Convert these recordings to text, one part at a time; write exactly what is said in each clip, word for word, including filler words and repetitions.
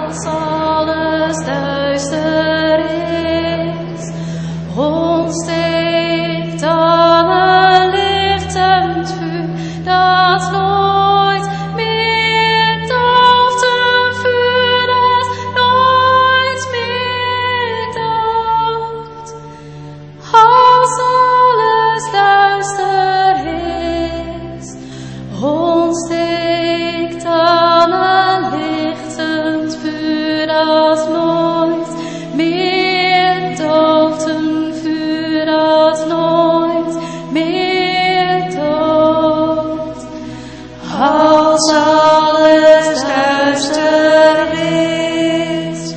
als alles duister is, ontsteekt dan een lichtend vuur dat nooit meer dooft, een vuur dat nooit meer dooft. Als alles duister is, ontsteekt dan een lichtend vuur dat nooit meer dooft, een vuur dat nooit meer dooft. Als alles duister is,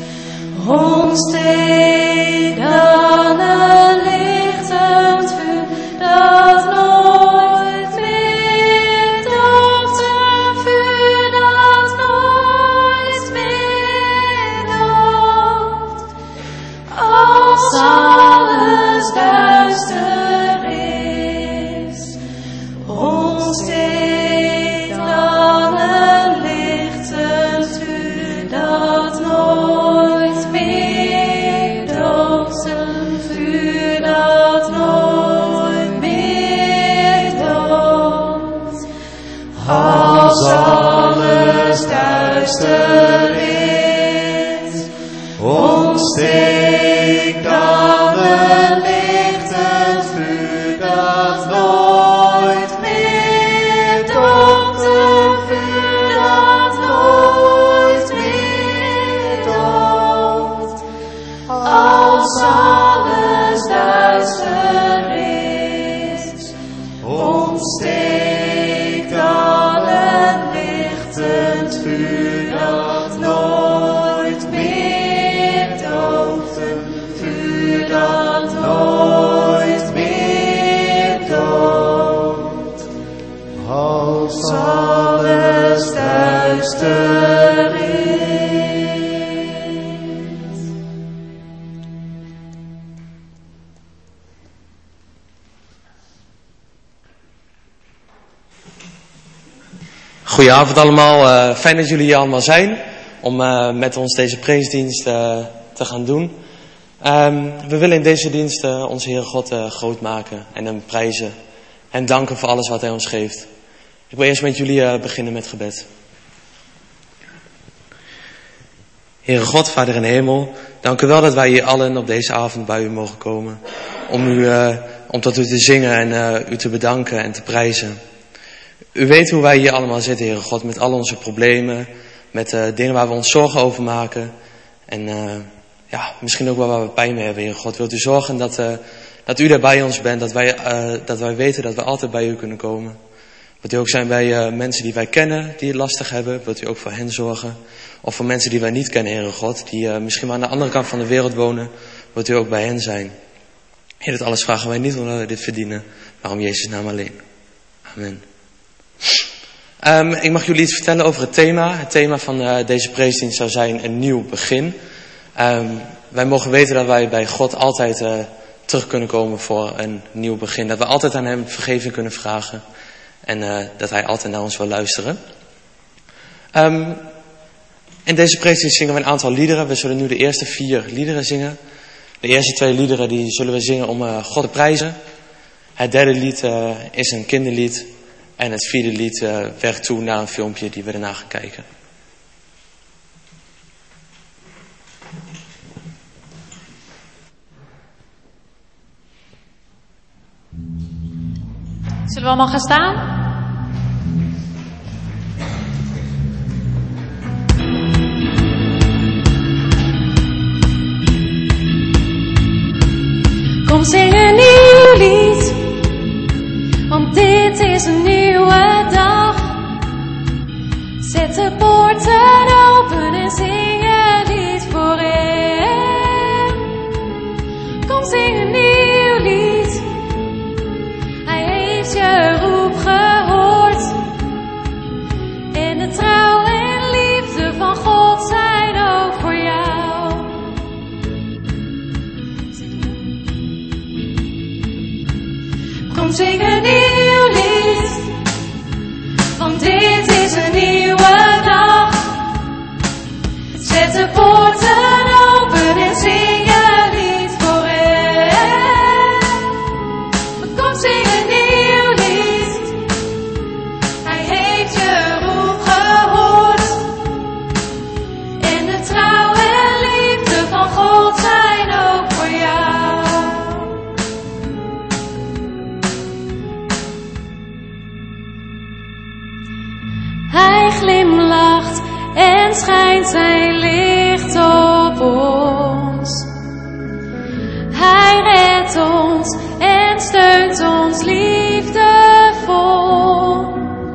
ontsteekt dan een lichtend vuur dat nooit meer dooft, een vuur dat nooit meer dooft. Als alles duister is, ontsteekt dan een lichtend vuur dat nooit meer dooft, een vuur dat nooit meer dooft. Als alles duister is, ontsteekt dan een lichtend vuur dat nooit meer dooft, een vuur dat nooit meer dooft. Als alles duister is, ontsteekt dan een lichtend vuur dat nooit meer dooft, een vuur dat nooit meer dooft. Als alles duister is. Goedenavond allemaal, uh, fijn dat jullie hier allemaal zijn om uh, met ons deze preesdienst uh, te gaan doen. Um, we willen in deze dienst uh, onze Heere God uh, groot maken en hem prijzen en danken voor alles wat hij ons geeft. Ik wil eerst met jullie uh, beginnen met gebed. Heere God, Vader in de hemel, dank u wel dat wij hier allen op deze avond bij u mogen komen. Om, u, uh, om tot u te zingen en uh, u te bedanken en te prijzen. U weet hoe wij hier allemaal zitten, Heere God, met al onze problemen, met uh, dingen waar we ons zorgen over maken. En uh, ja, misschien ook wel waar we pijn mee hebben, Heere God. Wilt u zorgen dat, uh, dat u daar bij ons bent, dat wij, uh, dat wij weten dat we altijd bij u kunnen komen. Wilt u ook zijn bij uh, mensen die wij kennen, die het lastig hebben. Wilt u ook voor hen zorgen. Of voor mensen die wij niet kennen, Heere God, die uh, misschien maar aan de andere kant van de wereld wonen. Wilt u ook bij hen zijn. Heer, dit alles vragen wij niet omdat we dit verdienen, maar om Jezus' naam alleen. Amen. Um, ik mag jullie iets vertellen over het thema. Het thema van uh, deze preesdienst zou zijn een nieuw begin. Um, wij mogen weten dat wij bij God altijd uh, terug kunnen komen voor een nieuw begin. Dat we altijd aan hem vergeving kunnen vragen. En uh, dat hij altijd naar ons wil luisteren. Um, in deze preesdienst zingen we een aantal liederen. We zullen nu de eerste vier liederen zingen. De eerste twee liederen die zullen we zingen om uh, God te prijzen. Het derde lied uh, is een kinderlied. En het vierde lied uh, werkt toe naar een filmpje die we daarna gaan kijken. Zullen we allemaal gaan staan? Kom, zing een nieuw lied, want dit is een nieuwe dag. Zet de poorten open en zing een lied voor hem. Kom, zing een nieuw lied, hij heeft je roep gehoord. En de trouw en liefde van God zijn ook voor jou. Kom, zing een nieuw lied, want dit is een nieuwe dag. Zet de zijn licht op ons. Hij redt ons en steunt ons liefdevol.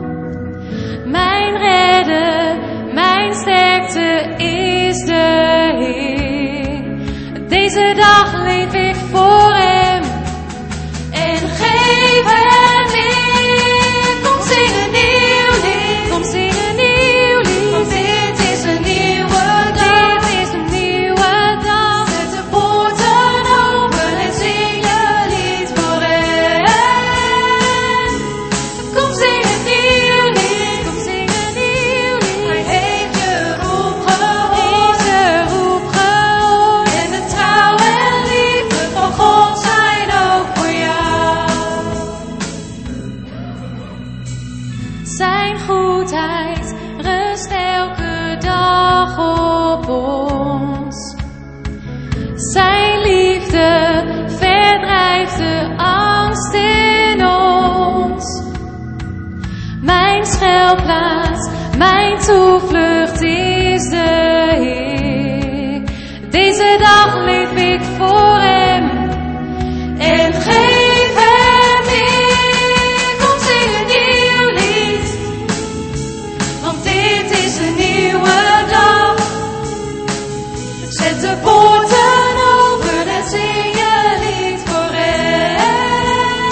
Mijn redder, mijn sterkte is de Heer. Deze dag leef ik voor hem en geef hem eer. Kom zing een nieuw lied, kom zing een nieuw lied. Want dit is een nieuwe dag, dit is een nieuwe dag. Zet de poorten open en zing een lied voor hem. Kom zing een nieuw lied, kom zing een nieuw lied. Hij heeft je roep gehoord, heeft je roep gehoord. En de trouw en liefde van God zijn ook voor jou. Zijn goedheid rust elke dag op ons. Zijn liefde verdrijft de angst in ons. Mijn schuilplaats, mijn toevlucht is de Heer. Deze dag leef ik voor hem en geef hem eer. Kom zing een nieuw lied, want dit is een nieuwe dag. Zet de poorten open en zing een lied voor hem.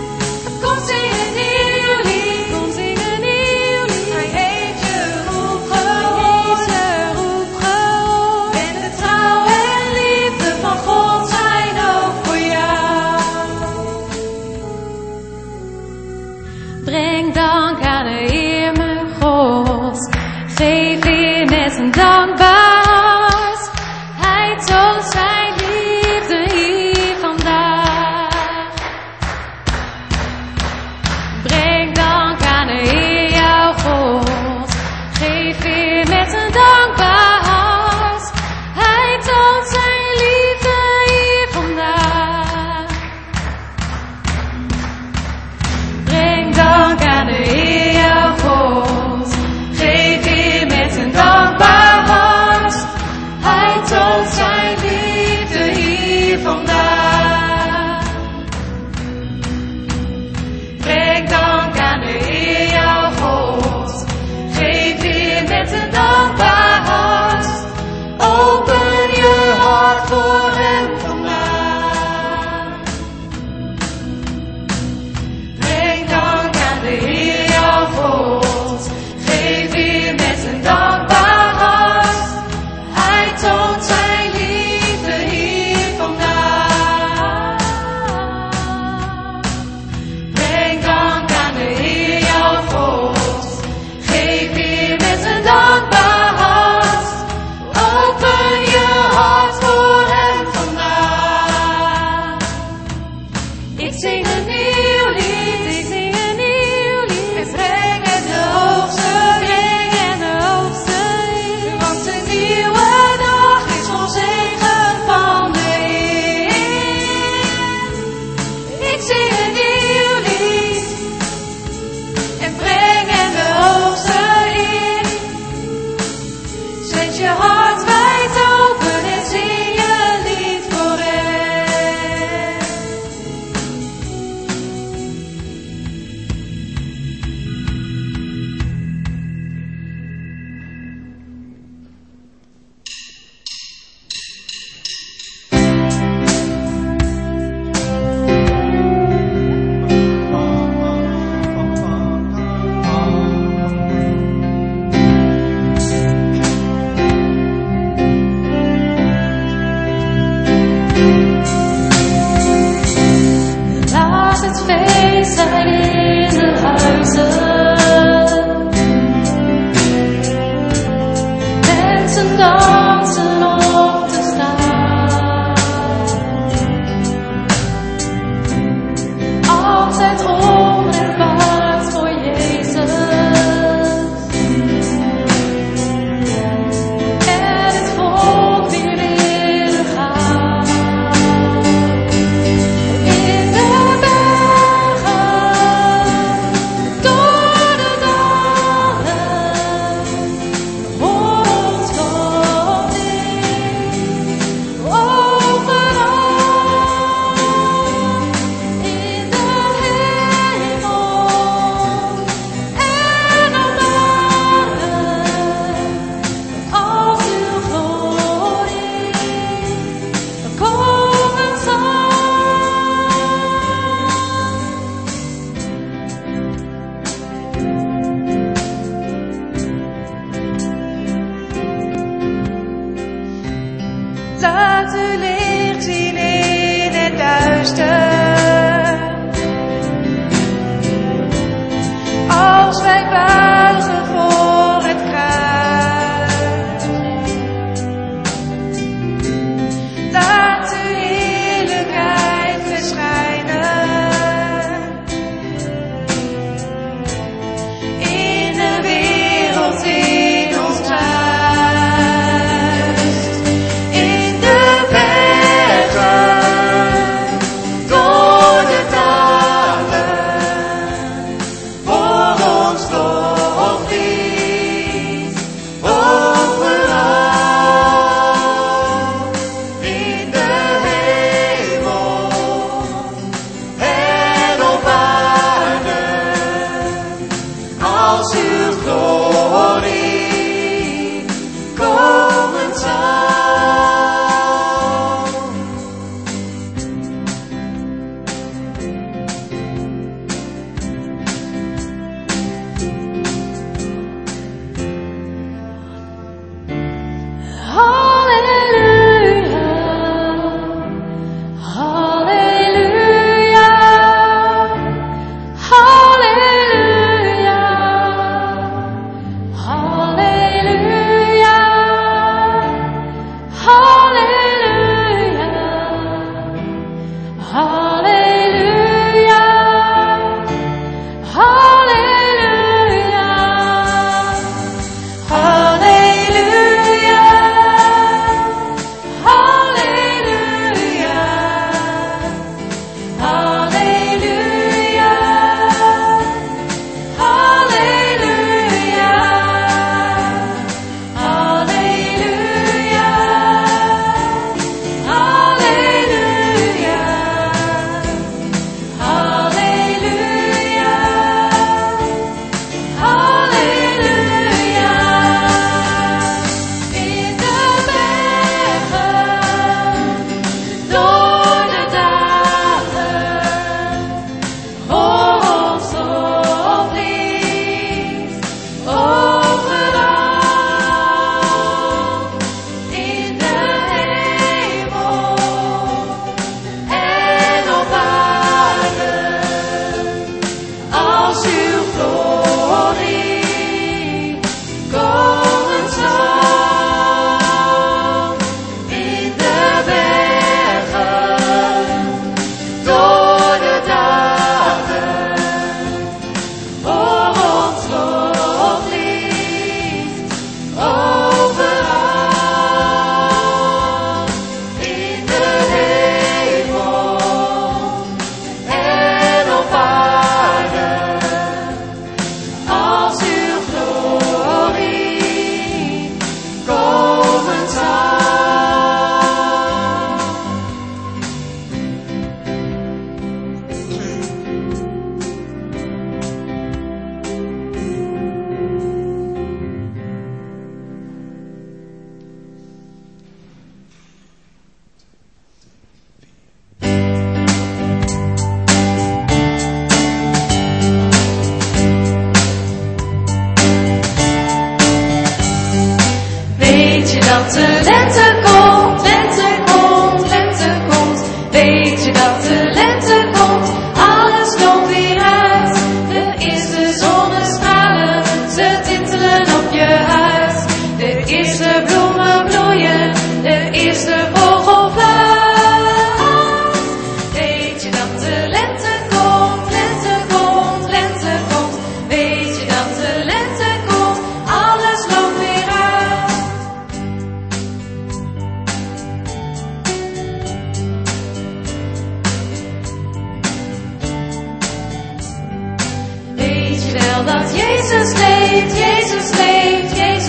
Kom zing een nieuw lied, kom zing een nieuw lied. Hij heeft je roep Laat uw licht zien in het duister. Als wij buigen voor het kruis, laat uw heerlijkheid verschijnen in de wereld, in ons huis, in de bergen, door de dalen, voor ons loflied, overal, in de hemel en op aarde, als uw glorie komen zal. Halleluja, halleluja, halleluja, halleluja, halleluja, halleluja, halleluja, halleluja, halleluja, halleluja, halleluja, halleluja, halleluja, halleluja, halleluja. In de bergen, door de dalen, voor ons loflied, overal, in de hemel en op aarde, als uw glorie komen zal. In de bergen, door de dalen, voor ons loflied, overal, in de hemel en op aarde, als uw glorie komen zal. Weet je dat de lente komt, lente komt, lente komt. Weet je dat de lente komt, alles komt weer uit. De eerste zonnestralen, ze tintelen op je huid. De eerste bloemen bloeien, de eerste vogel fluit. Weet je dat de lente komt, lente komt, lente komt. Weet je dat de lente komt, alles loopt weer uit. Weet je wel dat Jezus leeft, Jezus leeft, Jezus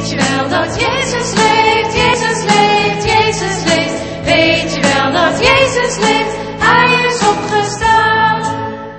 Weet je wel dat Jezus leeft, Jezus leeft, Jezus leeft. Weet je wel dat Jezus leeft, Hij is opgestaan.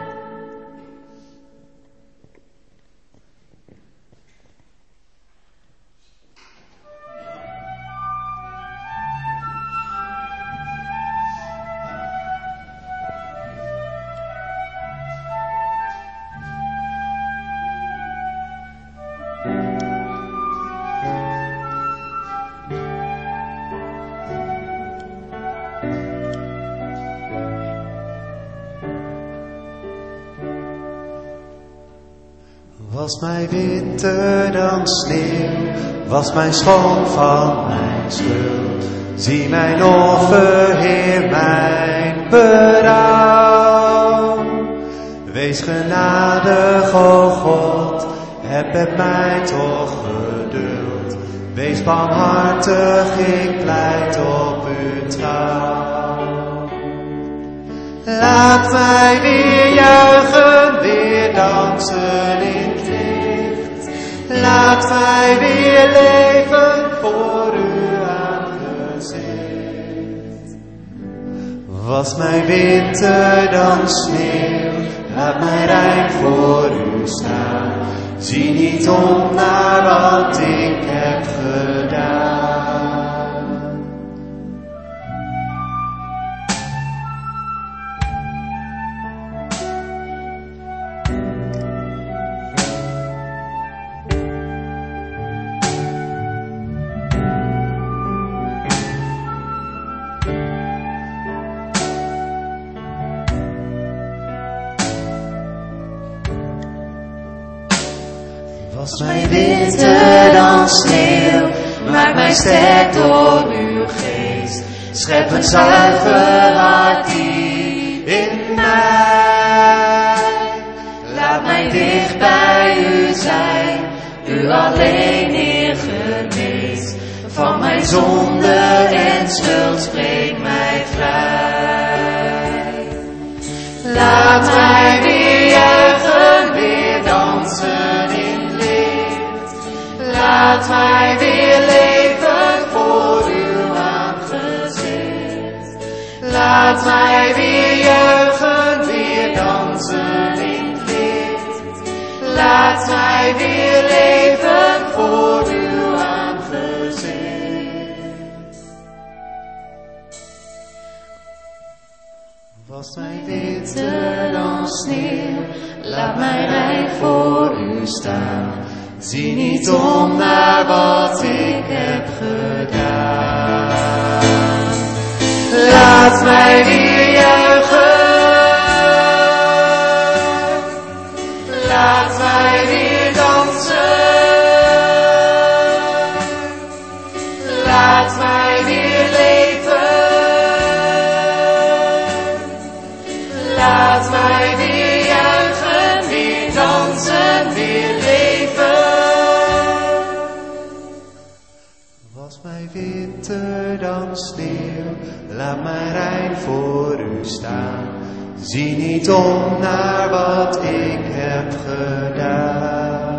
Was mij witter dan sneeuw, was mijn schoon van mijn schuld. Zie mijn offer, Heer, mijn berouw. Wees genadig, o God, heb met mij toch geduld. Wees barmhartig, ik pleit op uw trouw. Laat mij weer juichen, weer dansen in het licht. Laat mij weer leven voor uw aangezicht. Was mij witter dan sneeuw, laat mij rein voor u staan. Zie niet om naar wat ik heb gedaan. Was mij witter dan sneeuw, maak mij sterk door uw geest. Schep een zuiver hart diep in mij. Laat mij dicht bij u zijn, u alleen Heer geneest. Van mijn zonde en schuld spreek mij vrij. Laat mij weer juichen, weer dansen in Laat mij weer leven voor uw aangezicht. Laat mij weer juichen, weer dansen in het licht. Laat mij weer leven voor uw aangezicht. Was mij witter dan sneeuw, laat mij rein voor u staan. Zie niet om naar wat ik heb gedaan. Laat mij weer juichen. Laat mij weer dansen. Laat mij weer leven. Laat mij weer juichen, weer dansen, weer leven. Was mij witter dan sneeuw, laat mij rein voor u staan. Zie niet om naar wat ik heb gedaan.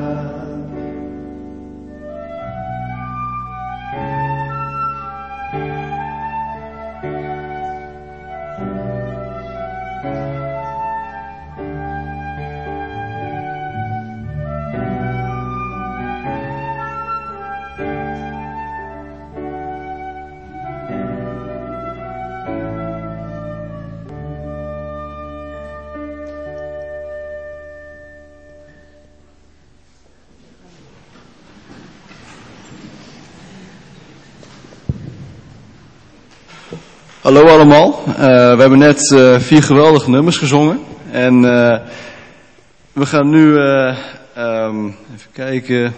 Hallo allemaal, uh, we hebben net uh, vier geweldige nummers gezongen en uh, we gaan nu, uh, um, even kijken,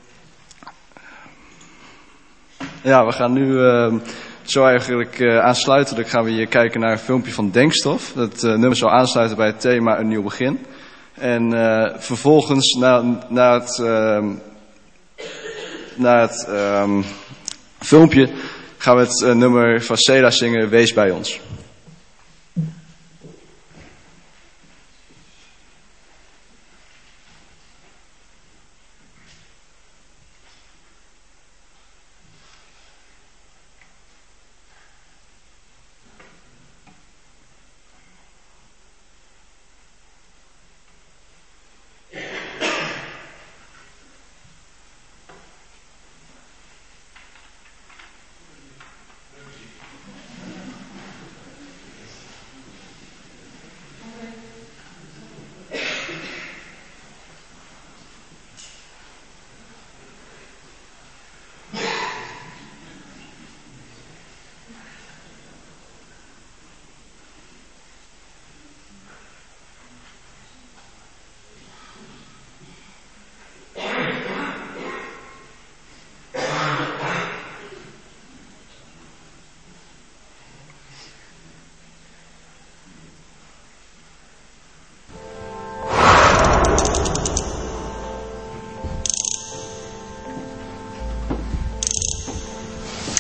ja we gaan nu uh, zo eigenlijk uh, aansluitelijk gaan we hier kijken naar een filmpje van Denkstof. Dat uh, nummer zal aansluiten bij het thema Een Nieuw Begin en uh, vervolgens na, na het, uh, na het um, filmpje gaan we het uh, nummer van Seda zingen, Wees bij ons.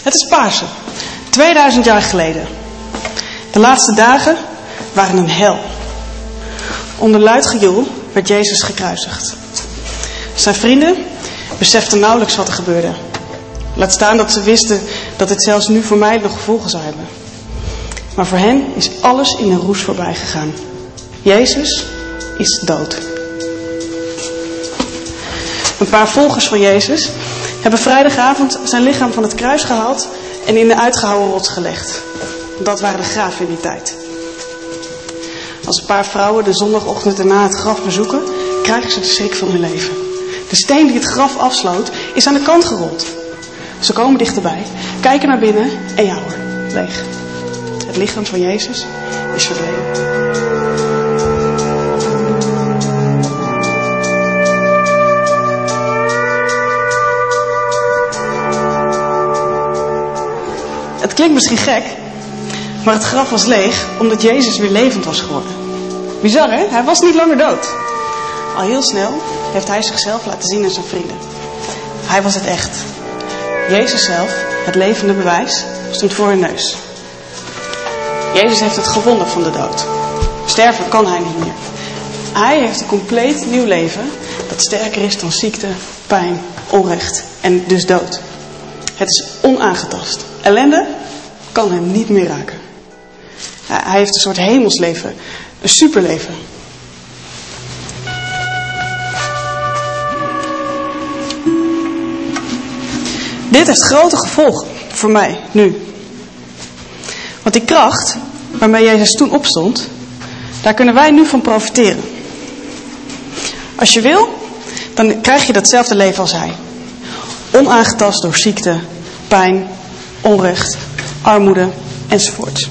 Het is Pasen, tweeduizend jaar geleden. De laatste dagen waren een hel. Onder luid gejoel werd Jezus gekruisigd. Zijn vrienden beseften nauwelijks wat er gebeurde. Laat staan dat ze wisten dat het zelfs nu voor mij nog gevolgen zou hebben. Maar voor hen is alles in een roes voorbij gegaan. Jezus is dood. Een paar volgers van Jezus hebben vrijdagavond zijn lichaam van het kruis gehaald en in de uitgehouwen rots gelegd. Dat waren de graven in die tijd. Als een paar vrouwen de zondagochtend erna het graf bezoeken, krijgen ze de schrik van hun leven. De steen die het graf afsloot is aan de kant gerold. Ze komen dichterbij, kijken naar binnen en ja hoor, leeg. Het lichaam van Jezus is verdwenen. Het klinkt misschien gek, maar het graf was leeg omdat Jezus weer levend was geworden. Bizar hè? Hij was niet langer dood. Al heel snel heeft hij zichzelf laten zien aan zijn vrienden. Hij was het echt. Jezus zelf, het levende bewijs, stond voor hun neus. Jezus heeft het gewonnen van de dood. Sterven kan hij niet meer. Hij heeft een compleet nieuw leven dat sterker is dan ziekte, pijn, onrecht en dus dood. Het is onaangetast. Ellende kan hem niet meer raken. Hij heeft een soort hemelsleven, een superleven. Dit heeft grote gevolgen voor mij, nu. Want die kracht waarmee Jezus toen opstond, daar kunnen wij nu van profiteren. Als je wil, dan krijg je datzelfde leven als hij. Onaangetast door ziekte, pijn, onrecht, armoede enzovoort.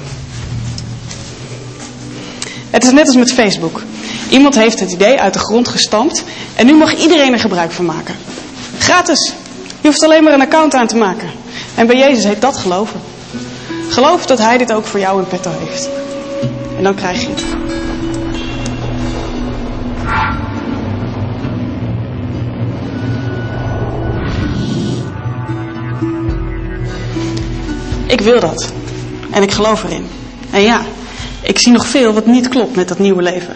Het is net als met Facebook. Iemand heeft het idee uit de grond gestampt en nu mag iedereen er gebruik van maken. Gratis. Je hoeft alleen maar een account aan te maken. En bij Jezus heet dat geloven. Geloof dat hij dit ook voor jou in petto heeft. En dan krijg je het. Ik wil dat. En ik geloof erin. En ja, ik zie nog veel wat niet klopt met dat nieuwe leven.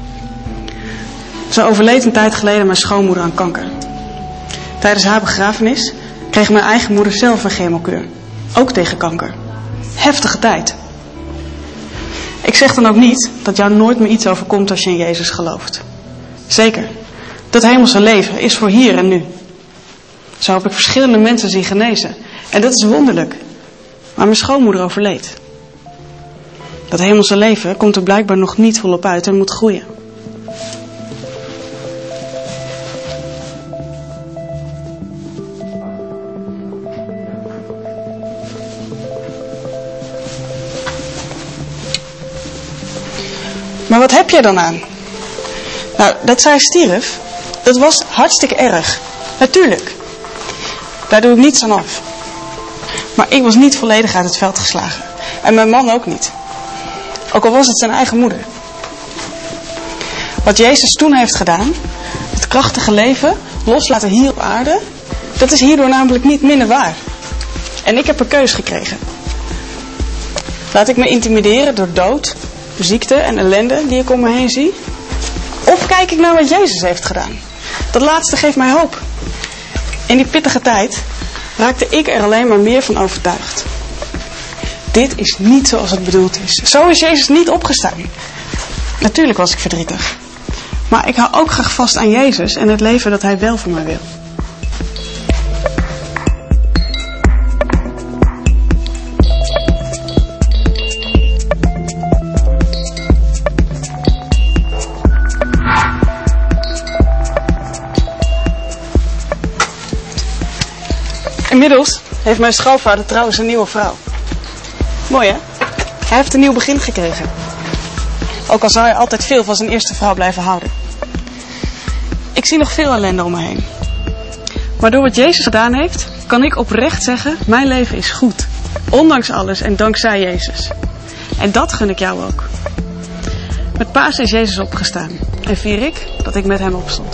Zo overleed een tijd geleden mijn schoonmoeder aan kanker. Tijdens haar begrafenis kreeg mijn eigen moeder zelf een chemokuur. Ook tegen kanker. Heftige tijd. Ik zeg dan ook niet dat jou nooit meer iets overkomt als je in Jezus gelooft. Zeker. Dat hemelse leven is voor hier en nu. Zo heb ik verschillende mensen zien genezen. En dat is wonderlijk. Maar mijn schoonmoeder overleed. Dat hemelse leven komt er blijkbaar nog niet volop uit en moet groeien. Maar wat heb jij dan aan? Nou, dat zij stierf, dat was hartstikke erg. Natuurlijk. Daar doe ik niets aan af. Maar ik was niet volledig uit het veld geslagen. En mijn man ook niet. Ook al was het zijn eigen moeder. Wat Jezus toen heeft gedaan, het krachtige leven, loslaten hier op aarde, dat is hierdoor namelijk niet minder waar. En ik heb een keus gekregen. Laat ik me intimideren door dood, ziekte en ellende die ik om me heen zie? Of kijk ik naar wat Jezus heeft gedaan? Dat laatste geeft mij hoop. In die pittige tijd raakte ik er alleen maar meer van overtuigd. Dit is niet zoals het bedoeld is. Zo is Jezus niet opgestaan. Natuurlijk was ik verdrietig. Maar ik hou ook graag vast aan Jezus en het leven dat hij wel voor mij wil. Inmiddels heeft mijn schoonvader trouwens een nieuwe vrouw. Mooi hè? Hij heeft een nieuw begin gekregen. Ook al zou hij altijd veel van zijn eerste vrouw blijven houden. Ik zie nog veel ellende om me heen. Maar door wat Jezus gedaan heeft, kan ik oprecht zeggen, mijn leven is goed. Ondanks alles en dankzij Jezus. En dat gun ik jou ook. Met Pasen is Jezus opgestaan. En vier ik dat ik met hem opstond.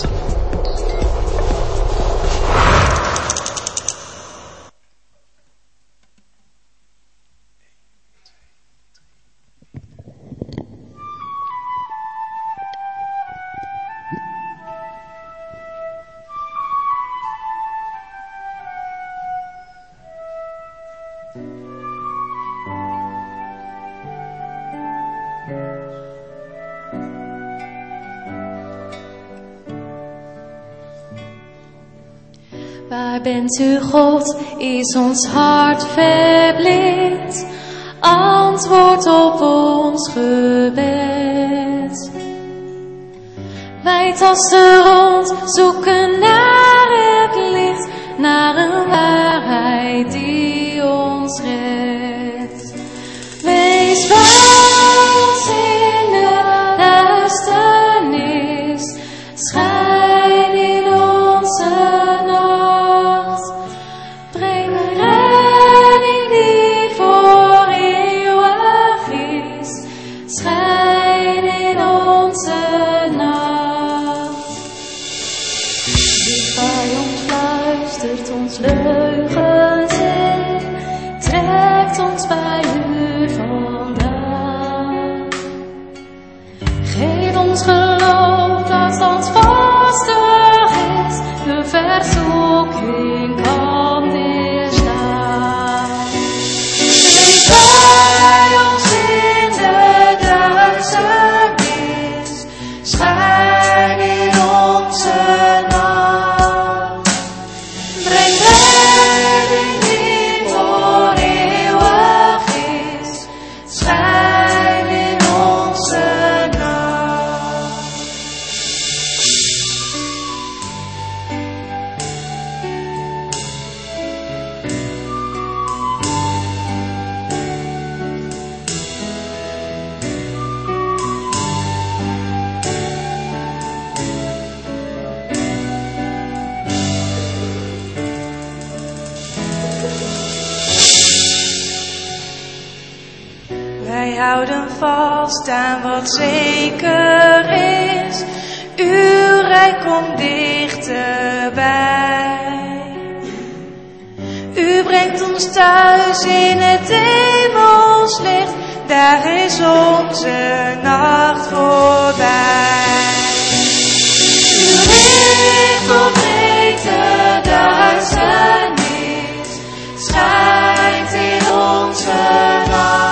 Waar bent u, God? Is ons hart verblind? Antwoord op ons gebed. Wij tasten rond, zoeken naar het licht, naar een waarheid die ons redt. Wees bij ons in de duisternis, schijn in onze nacht. Breng redding die voor eeuwig is, schijn in onze nacht. Die vijand fluistert ons leugens in, trekt ons bij u vandaan. Geef ons geloof dat standvastig is, de verzoeking kan weerstaan. Wees bij ons in de duisternis, schijn in onze nacht. Breng redding die voor eeuwig is, schijn in onze nacht. Wij houden vast aan wat zeker is. Uw rijk komt dichterbij. U brengt ons thuis in het hemelslicht. Daar is onze nacht voorbij. Uw licht doorbreekt de duisternis, schijnt in onze nacht.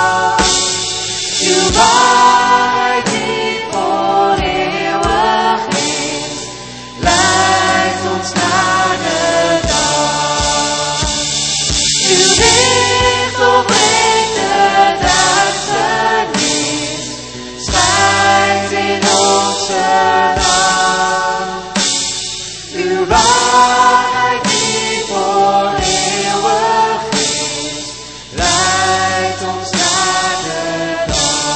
Uw waarheid die voor eeuwig is, leidt ons naar de dag. Uw licht doorbreekt de duisternis, schijnt in onze nacht. Uw waarheid die voor eeuwig is, leidt ons naar de dag.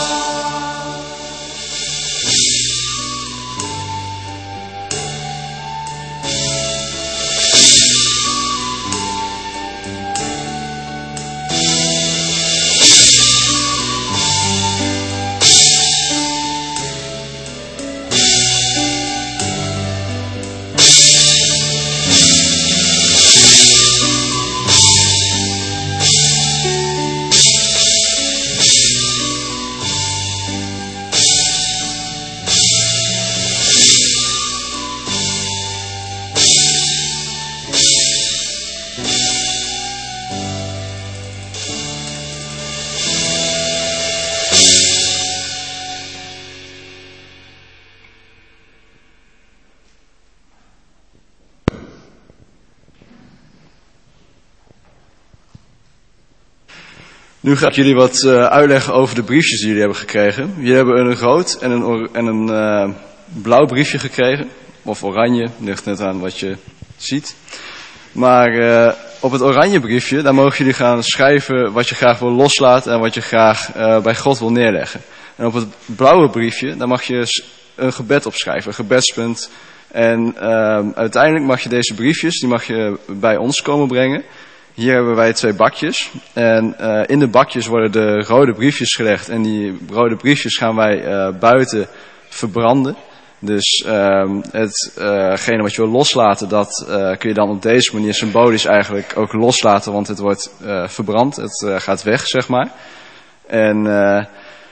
Nu ga ik jullie wat uh, uitleggen over de briefjes die jullie hebben gekregen. Jullie hebben een rood en een, or- en een uh, blauw briefje gekregen. Of oranje, ligt net aan wat je ziet. Maar uh, op het oranje briefje, daar mogen jullie gaan schrijven wat je graag wil loslaten en wat je graag uh, bij God wil neerleggen. En op het blauwe briefje, daar mag je een gebed opschrijven, een gebedspunt. En uh, uiteindelijk mag je deze briefjes, die mag je bij ons komen brengen. Hier hebben wij twee bakjes. En uh, in de bakjes worden de rode briefjes gelegd. En die rode briefjes gaan wij uh, buiten verbranden. Dus uh, hetgene uh, wat je wil loslaten, dat uh, kun je dan op deze manier symbolisch eigenlijk ook loslaten. Want het wordt uh, verbrand, het uh, gaat weg, zeg maar. En uh,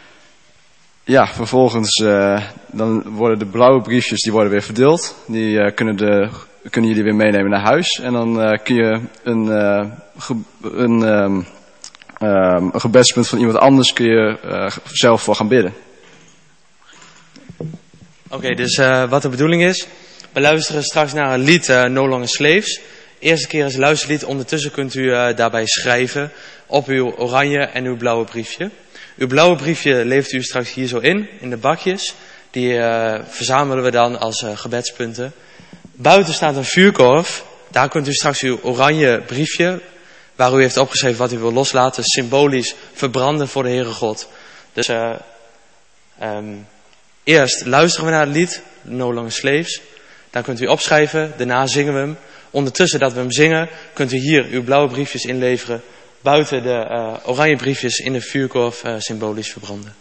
ja, vervolgens uh, dan worden de blauwe briefjes, die worden weer verdeeld. Die uh, kunnen, de, kunnen jullie weer meenemen naar huis. En dan uh, kun je een, uh, ge, een, um, um, een gebedspunt van iemand anders kun je uh, zelf voor gaan bidden. Oké, okay, dus uh, wat de bedoeling is, We luisteren straks naar een lied, uh, No Longer Slaves. Eerste keer is luisterlied. Ondertussen kunt u uh, daarbij schrijven op uw oranje en uw blauwe briefje. Uw blauwe briefje levert u straks hier zo in, in de bakjes. Die uh, verzamelen we dan als uh, gebedspunten. Buiten staat een vuurkorf. Daar kunt u straks uw oranje briefje, waar u heeft opgeschreven wat u wil loslaten, symbolisch verbranden voor de Heere God. Dus uh, um, eerst luisteren we naar het lied, No Longer Slaves. Dan kunt u opschrijven, daarna zingen we hem. Ondertussen dat we hem zingen, kunt u hier uw blauwe briefjes inleveren. Buiten de uh, oranje briefjes in de vuurkorf uh, symbolisch verbranden.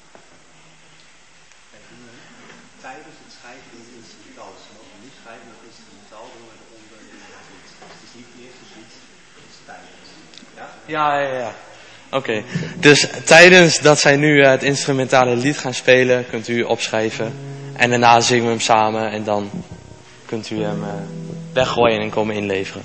Tijdens het schrijven in het instrumentaal. Ze mogen niet schrijven in het instrumentaal doen en onder in het lied. Het is niet eerst het lied, het is tijdens. Ja? Ja, ja, ja. Oké. Okay. Dus tijdens dat zij nu uh, het instrumentale lied gaan spelen, kunt u opschrijven. En daarna zingen we hem samen en dan kunt u hem uh, weggooien en komen inleveren.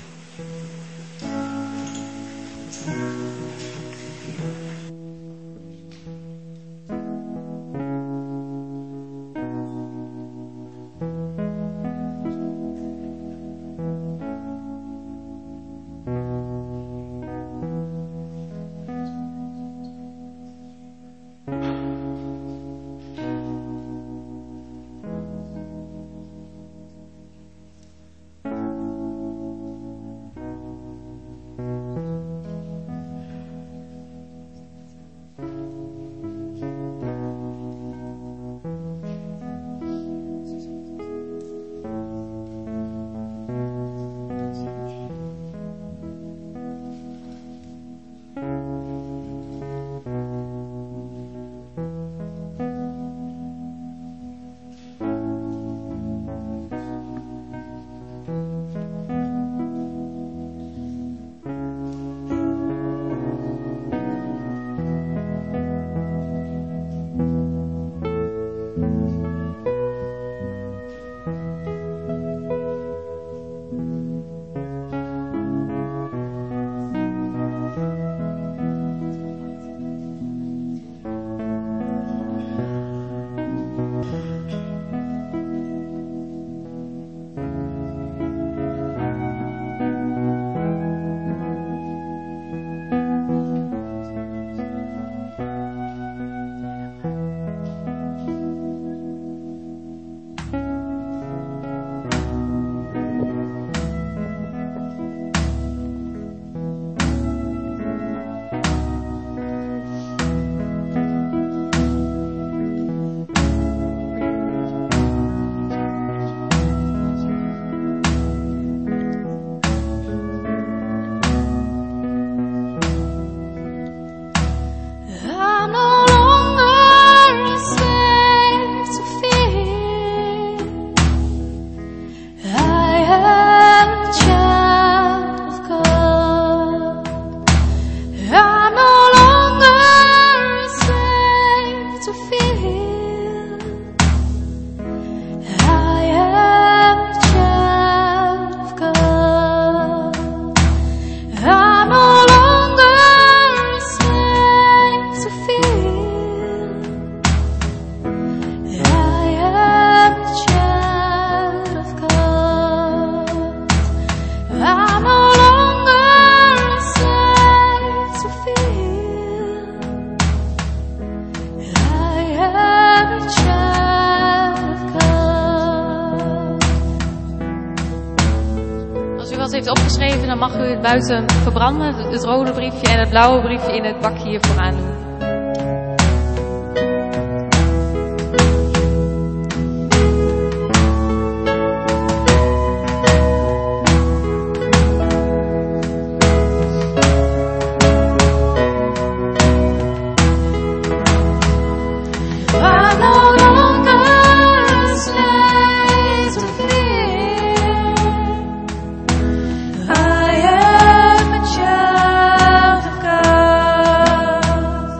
Dan mag u het buiten verbranden, het rode briefje en het blauwe briefje in het bakje hier vooraan doen. I am a child of God.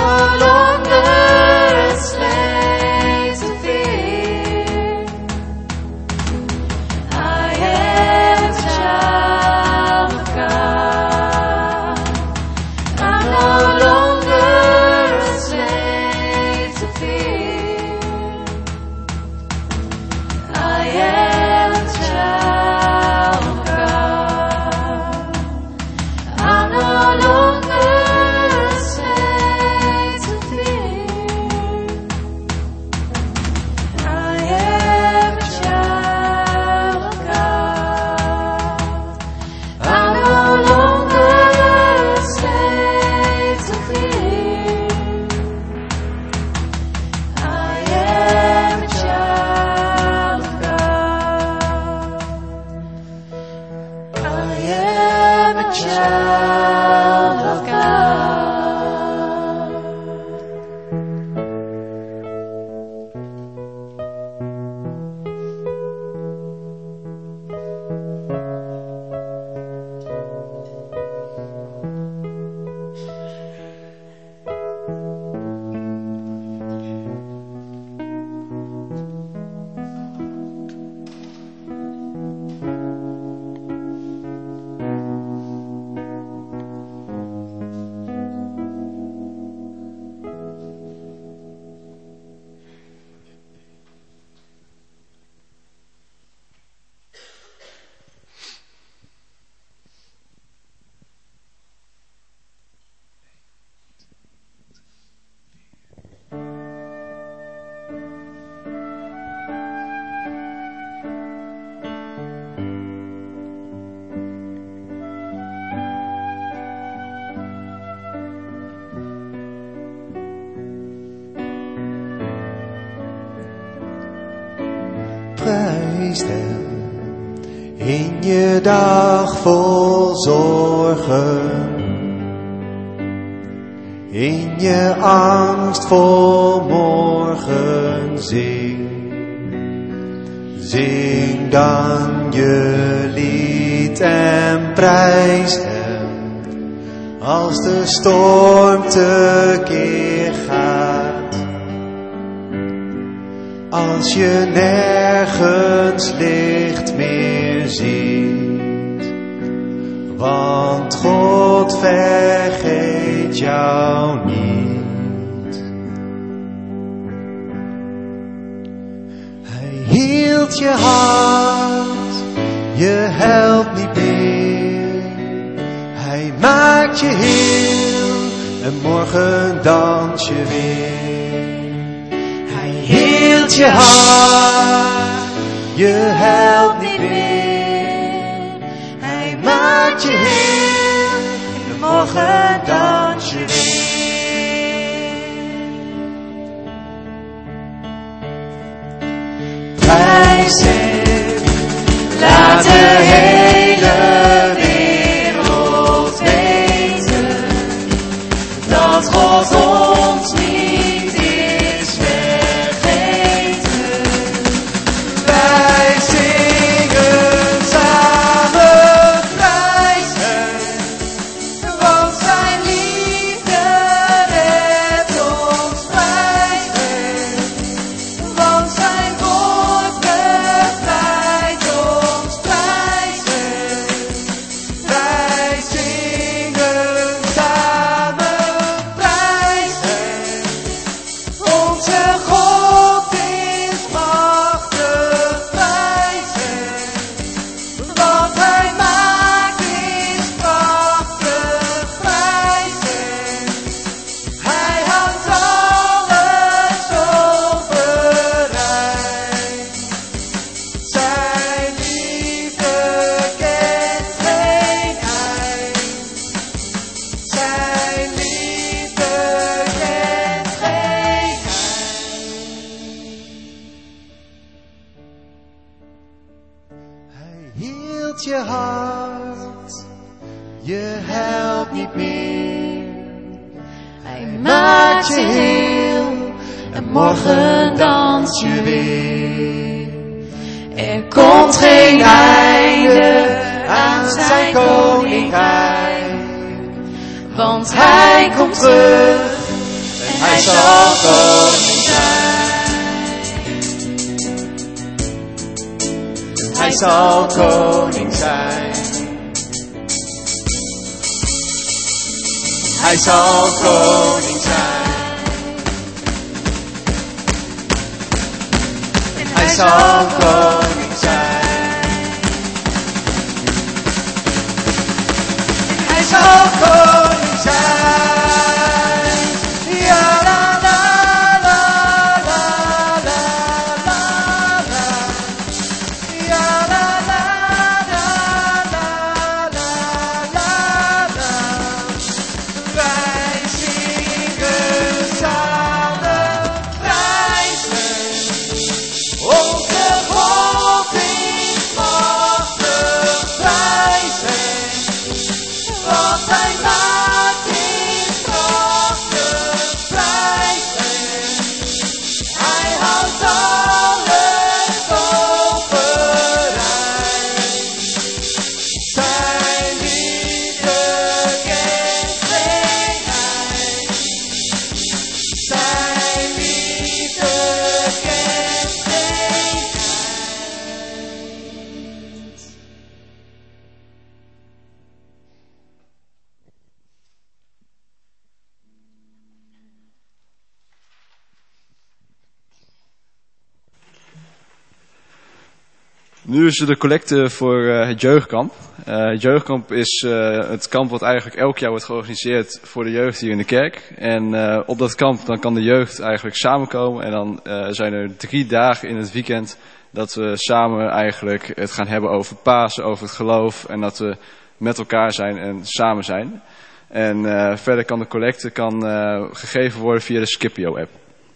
no longer a slave to fear. I am a child of God. I'm no longer a slave to fear. I am a child of God. I'm no longer a slave to fear. I am a child of God. I'm no longer a slave to fear. I am a child of God. I am a child of God. Prijs hem in je dag vol zorgen, in je angst voor morgen. Zing, zing dan je lied en prijs hem als de storm tekeer gaat. Als je nergens licht meer ziet, want God vergeet jou niet. Hij hield je hart, je helpt niet meer. Hij maakt je heel en morgen dans je weer. Hield je hart, je helpt niet meer. Hij maakt je heel, in de morgen dans je weer. Prijs hem, laat de hele wereld weten dat God ons niet is vergeten. Wij zingen samen prijs hem, want zijn liefde redt ons. Prijs hem, want zijn woord bevrijdt ons. Prijs hem, wij zingen samen prijs hem. Onze God is machtig. Prijs hem, wat hij maakt is prachtig. Prijs hem, hij houdt alles overeind. Zijn liefde kent geen eind. Zijn liefde kent geen eind. Hij hield je hart, je helpt niet meer. Hij maakt je heel en morgen dans je weer. Er komt geen einde aan zijn koninkrijk, want hij komt terug zal koning zijn. Hij zal koning zijn. Hij zal koning zijn. Hij zal koning zijn. Hij zal koning zijn. Ja, la, la, la, la, la, la, la. Ja, la, la, la, la, la, la, la. Wij zingen samen prijzen. Onze God is machtig prijzen. Wat hij maakt is prachtig prijzen. Hij houdt alles overeind. Zijn liefde kent geen eind. Zijn liefde kent geen eind. Nu is er de collecte voor uh, het jeugdkamp. Uh, het jeugdkamp is uh, het kamp wat eigenlijk elk jaar wordt georganiseerd voor de jeugd hier in de kerk. En uh, op dat kamp dan kan de jeugd eigenlijk samenkomen. En dan uh, zijn er drie dagen in het weekend dat we samen eigenlijk het gaan hebben over Pasen, over het geloof. En dat we met elkaar zijn en samen zijn. En uh, verder kan de collecte kan, uh, gegeven worden via de Scipio-app.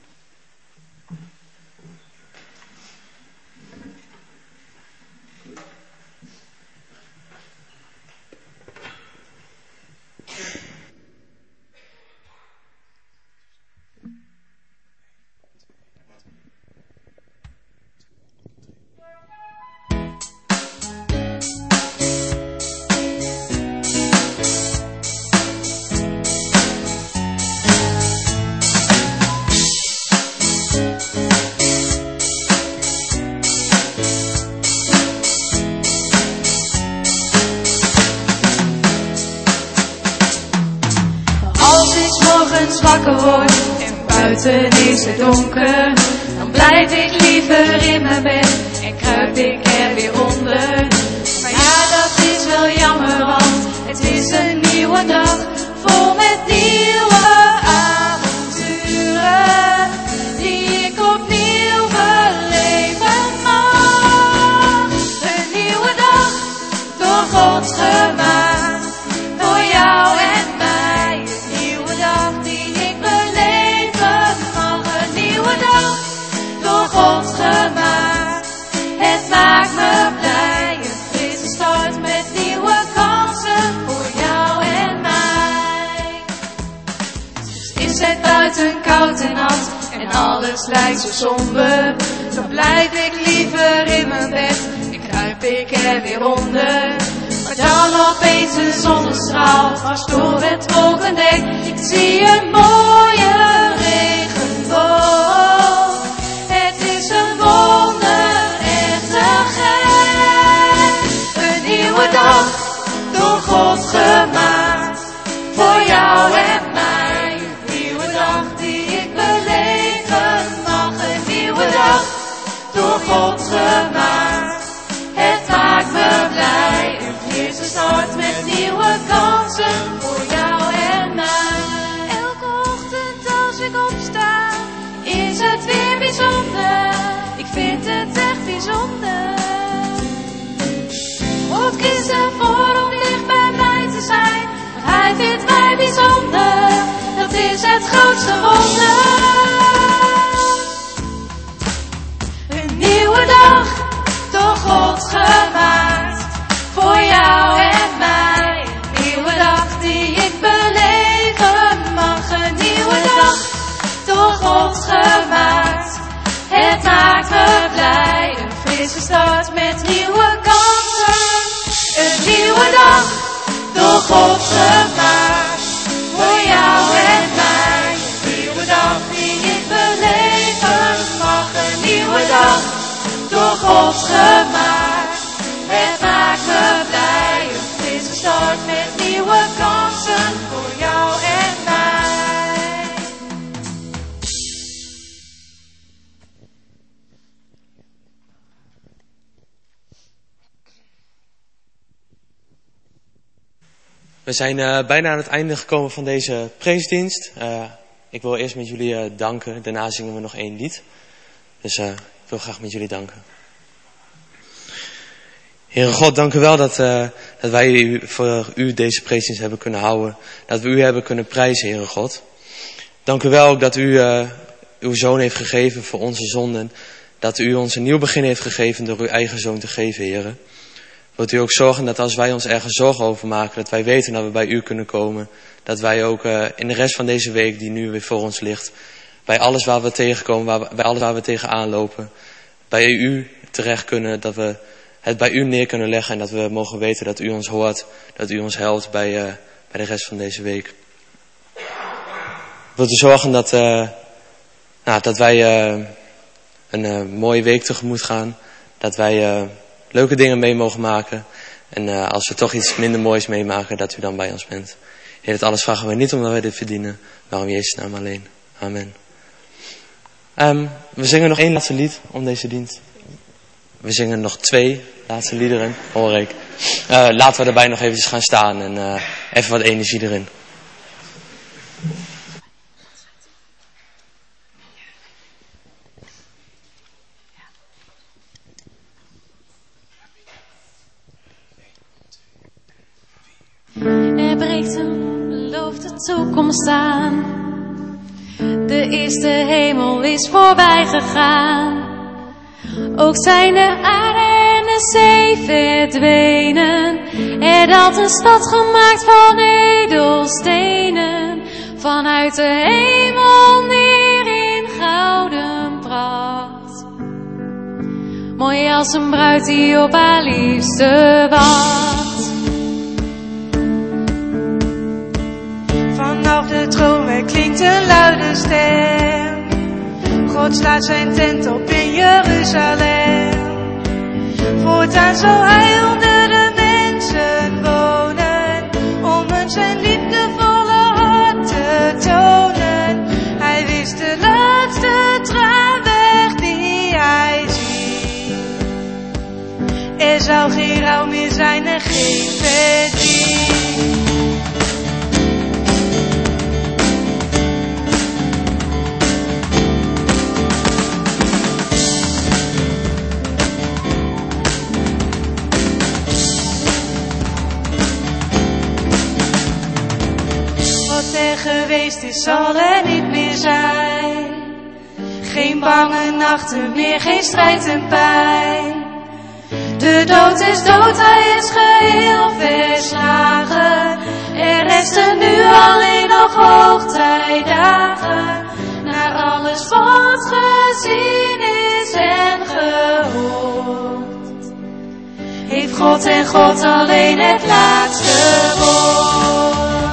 Als ik 's morgens wakker word en buiten is het donker, dan blijf ik liever in mijn bed en kruip ik er weer onder. Maar ja, dat is wel jammer, want het is een nieuwe dag, vol met nieuwe avonturen, die ik opnieuw beleven mag. Een nieuwe dag, door God gemaakt, voor jou en mij. Een nieuwe dag die ik beleven mag. Een nieuwe dag, door God gemaakt. Het maakt me blij. Een frisse start met nieuwe kansen voor jou en mij. Soms is het buiten koud en nat en alles lijkt zo somber. Dan blijf ik liever in mijn bed en kruip ik er weer onder. Maar dan opeens een zonnestraal dwars door het wolkendek. Ik zie een mooie regenboog. Het is een wonder, echt te gek. Een nieuwe dag, door God gemaakt, voor jou en mij. Een nieuwe dag die ik beleven mag. Een nieuwe dag, door God gemaakt. Het maakt me blij. Een frisse start met nieuwe kansen voor jou en mij. Elke ochtend als ik opsta, is het weer bijzonder. Ik vind het echt bijzonder. God kiest ervoor om dicht bij mij te zijn, want Hij vindt mij bijzonder. Dat is het grootste wonder. Een nieuwe dag, door God gemaakt, voor jou en mij. Een nieuwe dag die ik beleven mag. Een nieuwe dag, door God gemaakt. Het maakt me blij. Een frisse start met nieuwe kansen. Een nieuwe dag, door God gemaakt, voor jou en mij. Een nieuwe dag. God gemaakt. Het maakt me blij, een frisse start met nieuwe kansen voor jou en mij. We zijn uh, bijna aan het einde gekomen van deze preesdienst. Uh, ik wil eerst met jullie uh, danken. Daarna zingen we nog één lied. Dus uh, ik wil graag met jullie danken. Heere God, dank u wel dat, uh, dat wij u, voor u deze preesdienst hebben kunnen houden. Dat we u hebben kunnen prijzen, Heere God. Dank u wel ook dat u uh, uw zoon heeft gegeven voor onze zonden. Dat u ons een nieuw begin heeft gegeven door uw eigen zoon te geven, Heere. Wilt u ook zorgen dat als wij ons ergens zorgen over maken, dat wij weten dat we bij u kunnen komen. Dat wij ook uh, in de rest van deze week die nu weer voor ons ligt, bij alles waar we tegenkomen, waar we, bij alles waar we tegenaan lopen, bij u terecht kunnen, dat we het bij u neer kunnen leggen en dat we mogen weten dat u ons hoort, dat u ons helpt bij, uh, bij de rest van deze week. Wilt u zorgen dat, uh, nou, dat wij uh, een uh, mooie week tegemoet gaan, dat wij uh, leuke dingen mee mogen maken. En uh, als we toch iets minder moois meemaken, dat u dan bij ons bent. Heer, dit alles vragen we niet omdat wij dit verdienen, maar om Jezus' naam alleen. Amen. Um, we zingen nog één laatste lied om deze dienst. We zingen nog twee laatste liederen, hoor ik. Uh, laten we erbij nog eventjes gaan staan en uh, even wat energie erin. Er breekt een beloofde toekomst aan. De eerste hemel is voorbij gegaan. Ook zijn de aarde en de zee verdwenen. Er daalt een stad gemaakt van edelstenen. Vanuit de hemel neer in gouden pracht. Mooi als een bruid die op haar liefste wacht. Vanaf de troon klinkt een luide stem. God slaat zijn tent op in Jeruzalem. Voortaan zal hij onder de mensen wonen. Om hun zijn liefdevolle hart te tonen. Hij wist de laatste traan weg die hij ziet. Er zou geen rouw meer zijn en geen verdriet. Geweest is, zal er niet meer zijn. Geen bange nachten meer, geen strijd en pijn. De dood is dood, hij is geheel verslagen. Er resten nu alleen nog hoogtijdagen. Naar alles wat gezien is en gehoord, heeft God en God alleen het laatste woord.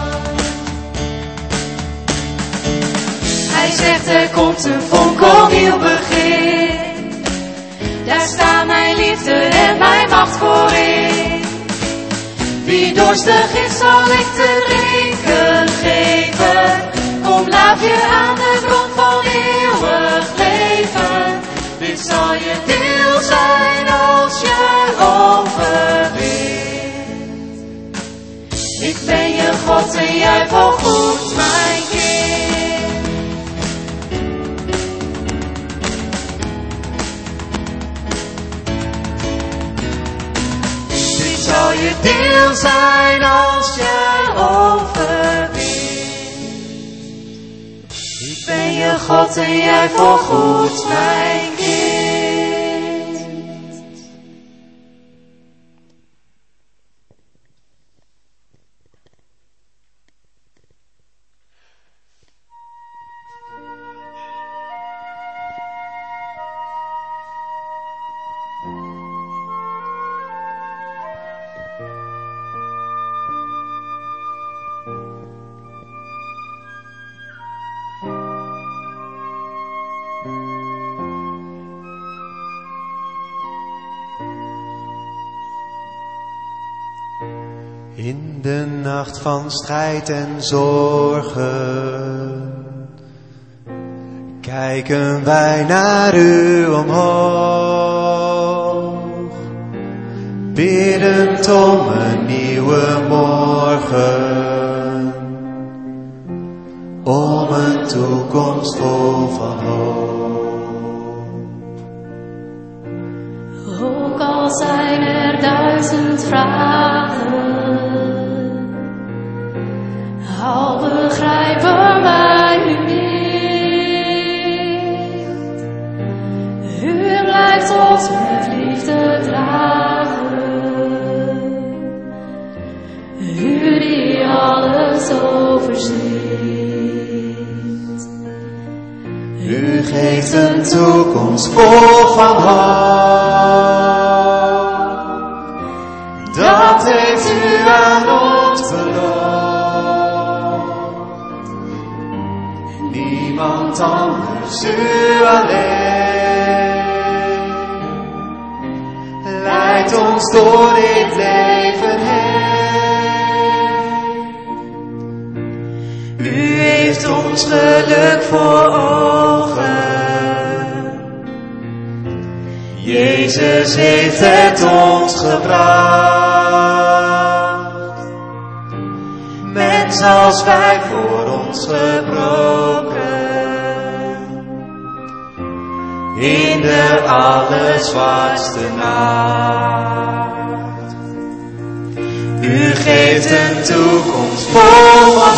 Hij zegt er komt een fonkelnieuw begin. Daar staan mijn liefde en mijn macht voor in. Wie dorstig is zal ik te drinken geven. Kom laaf je aan de bron van eeuwig leven. Dit zal je deel zijn als je overwint. Ik ben je God en jij volgoed mijn kind. Zal je deel zijn als je overwint. Ik ben je God en jij volgoed mijn kind. de nacht van strijd en zorgen, kijken wij naar u omhoog, biddend om een nieuwe morgen, om een toekomst vol van hoop. Ook al zijn er duizend vragen, al begrijpen wij u niet. U blijft ons met liefde dragen, u die alles overziet. U geeft een toekomst vol van hoop, dat heeft u aan ons beloofd. Niemand anders, u alleen, leidt ons door dit leven heen. U heeft ons geluk voor ogen, Jezus heeft het ons gebracht. Mens als wij voor ons gebroken, in de allerzwartste nacht. U geeft een toekomst vol van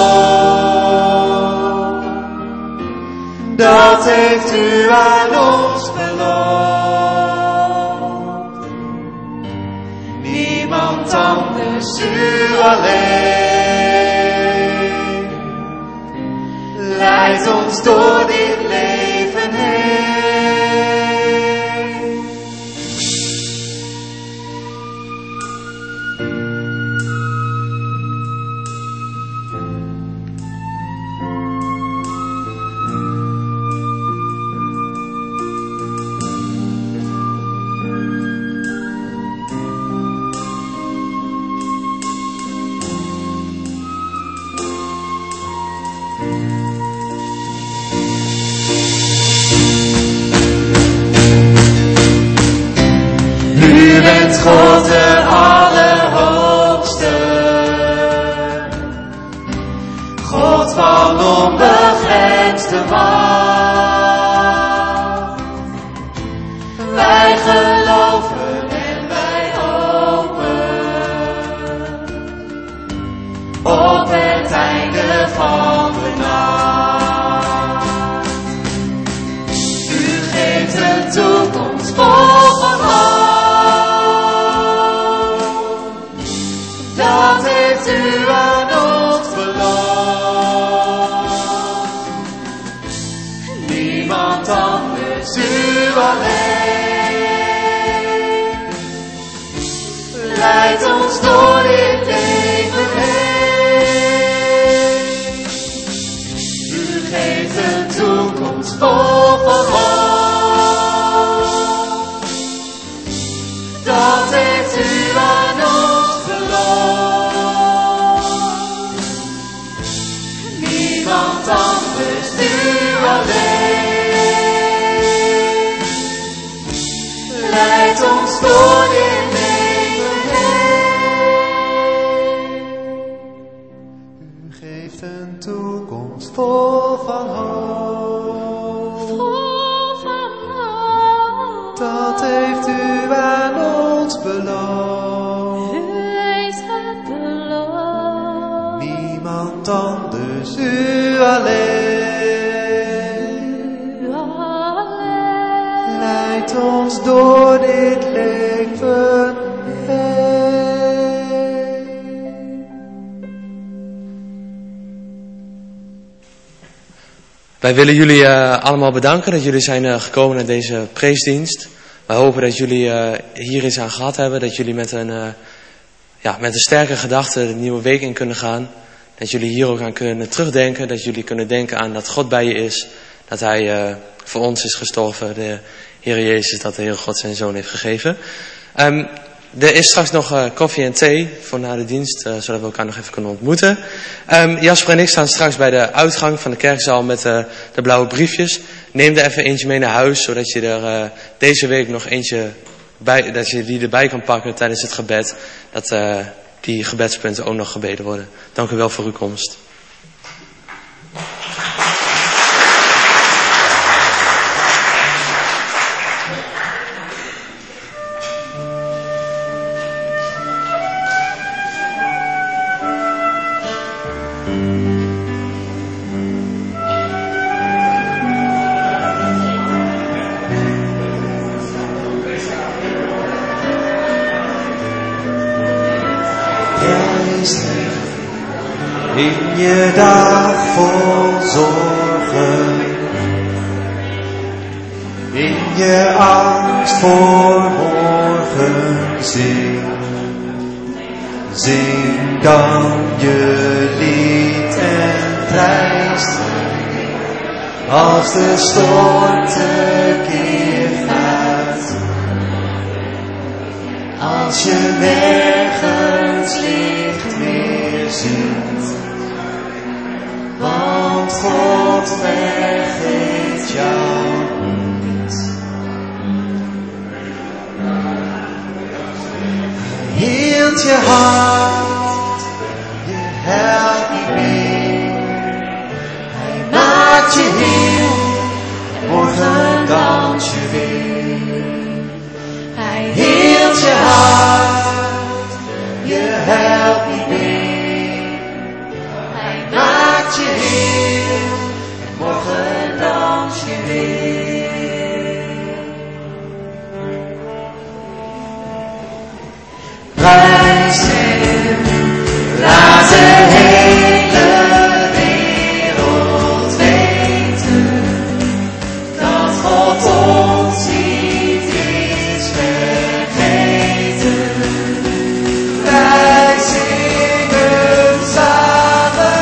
hoop, dat heeft u aan ons beloofd. Niemand anders, u alleen, leidt ons door dit leven heen. U bent God de Allerhoogste, God van onbegrensde macht. Wij geloven en wij hopen op het einde van de nacht. U geeft een toekomst vol van hoop, dat heeft u aan ons beloofd. Niemand anders, u alleen, leidt ons door dit leven heen. U geeft een toekomst vol van hoop, dat heeft u aan ons beloofd. Niemand anders, u alleen, leidt ons door dit leven heen. U geeft een toekomst vol van hoop, Vol van hoop. dat heeft u aan ons beloofd. U heeft het beloofd. Niemand anders, u alleen, U alleen. leidt ons door dit leven heen. Wij willen jullie uh, allemaal bedanken dat jullie zijn uh, gekomen naar deze preesdienst. Wij hopen dat jullie uh, hier iets aan gehad hebben. Dat jullie met een, uh, ja, met een sterke gedachte de nieuwe week in kunnen gaan. Dat jullie hier ook aan kunnen terugdenken. Dat jullie kunnen denken aan dat God bij je is. Dat Hij uh, voor ons is gestorven. De Heer Jezus, dat de Heer God zijn Zoon heeft gegeven. Um, er is straks nog uh, koffie en thee voor na de dienst, uh, zodat we elkaar nog even kunnen ontmoeten. Um, Jasper en ik staan straks bij de uitgang van de kerkzaal met uh, de blauwe briefjes. Neem er even eentje mee naar huis, zodat je er uh, deze week nog eentje bij, dat je die erbij kan pakken tijdens het gebed. Dat uh, die gebedspunten ook nog gebeden worden. Dank u wel voor uw komst. In je dag vol zorgen, in je angst voor morgen, zing, zing dan je lied en prijs hem, als de storm tekeer gaat, als je nergens licht meer ziet. Want God vergeet jou niet. Hij hield je hand, je helpt niet meer. Hij maakt je heel, morgen dans je weer. Hij hield je hand, je helpt niet meer. Maakt je heel, en morgen dans je weer. Prijs hem, laat de hele wereld weten, dat God ons niet is vergeten. Wij zingen samen.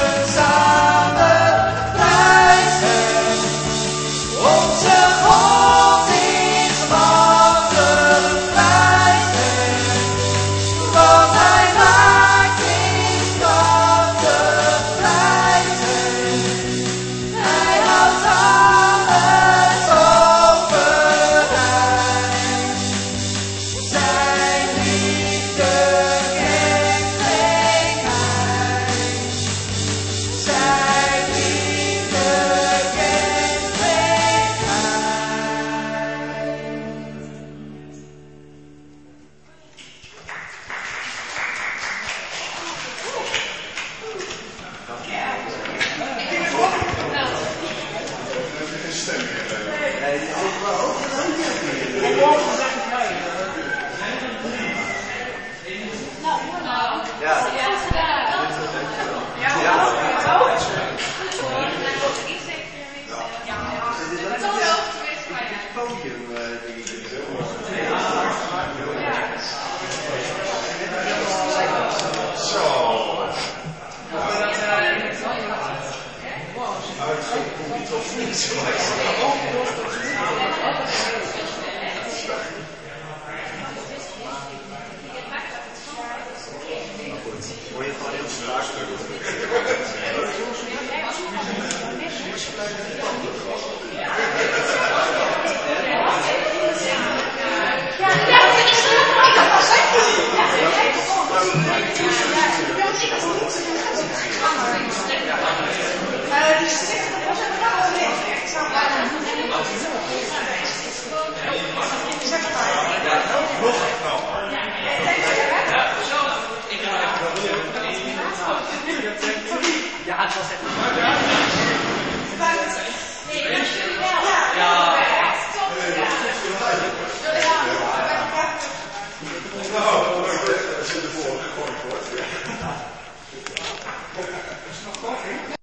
Oh Hoor je gewoon heel zwaar Ja, het was echt... Ja.